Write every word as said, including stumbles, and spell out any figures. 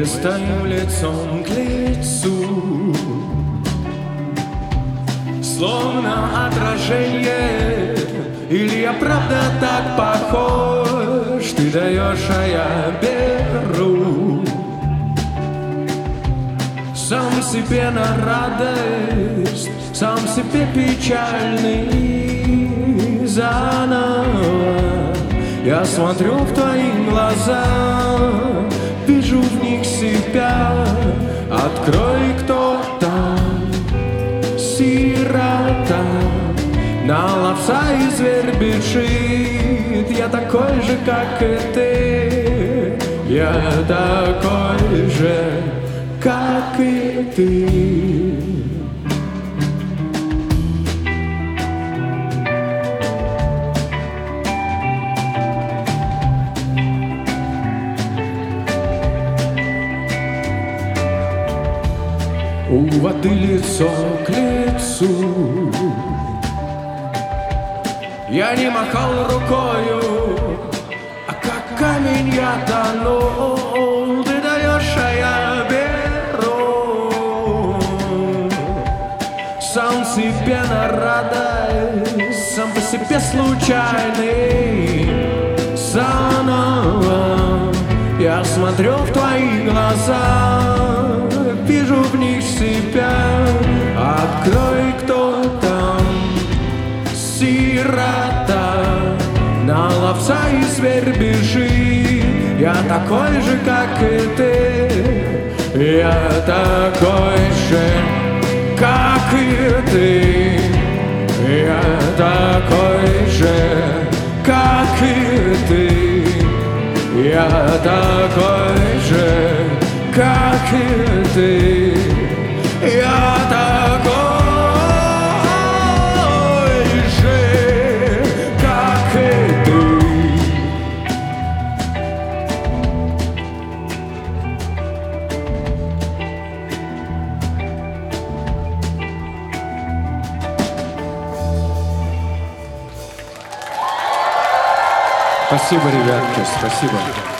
Мы стоим лицом к лицу, словно отражение. Или я правда так похож? Ты даешь, а я беру. Сам себе на радость, сам себе печальный. Заново я смотрю в твои глаза, вижу в них себя. Открой, кто там, сирота, на ловца и зверь бежит. Я такой же, как и ты, я такой же, как и ты. У воды лицо к лицу, я не махал рукою, а как камень я тонул. Ты даешь, а я беру. Сам себе на радость, сам по себе случайный. Заново я смотрю в твои глаза, вижу в них себя. Открой, кто там, сирота, на ловца и зверь бежит. Я такой же, как и ты, я такой же, как и ты. Я такой же, как и ты. Я такой же, как и ты. Я такой же, как и ты. Спасибо, ребятки, спасибо.